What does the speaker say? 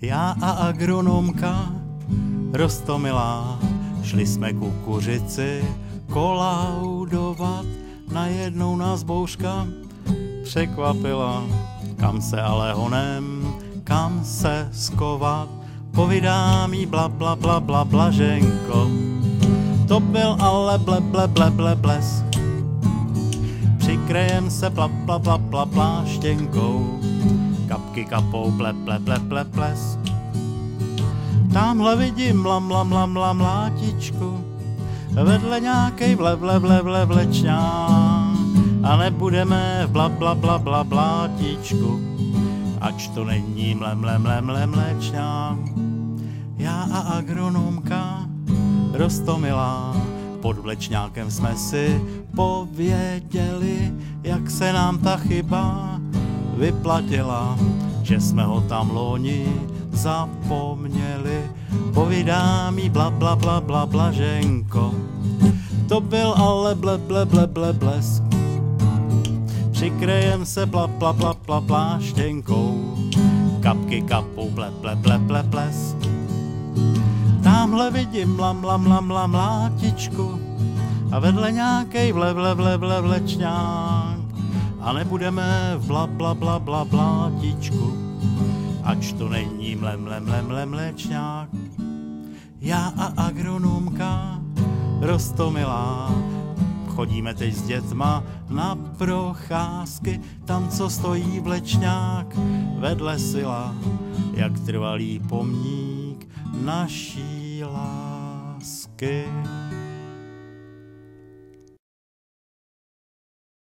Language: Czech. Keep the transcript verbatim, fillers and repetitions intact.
Já a agronomka Roztomilá, šli jsme kukuřici kolaudovat, najednou nás bouřka překvapila, kam se ale honem, kam se skovat, povídá mi bla bla bla bla Blaženko. To byl ale ble ble ble ble bles, přikryjem se pla pla pla pla pláštěnkou, kapky kapou ple ple ple ple ples. Tamhle vidím mla mla mla mla mlátičku, vedle nějakej vle vle vle vle vlečňák, a nebudeme v bla bla bla bla blátičku, ač to není mle mle mle mle mlečňák. Já a agronomka Roztomilá, pod vlečňákem jsme si pověděli, jak se nám ta chyba vyplatila, že jsme ho tam loni zapomněli. Povídá mi bla bla bla bla Blaženko. To byl ale ble ble ble ble blesk, přikryjem se pla pla pla pla pláštěnkou, kapky kapou ble ble ble ble ples. Tamhle vidím mla mla mla mla mlátičku a vedle nějakej vle vle vle vle vlečňák, a nebudeme v bla bla bla bla blátičku, ač to není mle mle mle mle mlečňák. Já a agronomka Roztomilá, chodíme teď s dětma na procházky, tam co stojí vlečňák vedle sila, jak trvalý pomník naší lásky.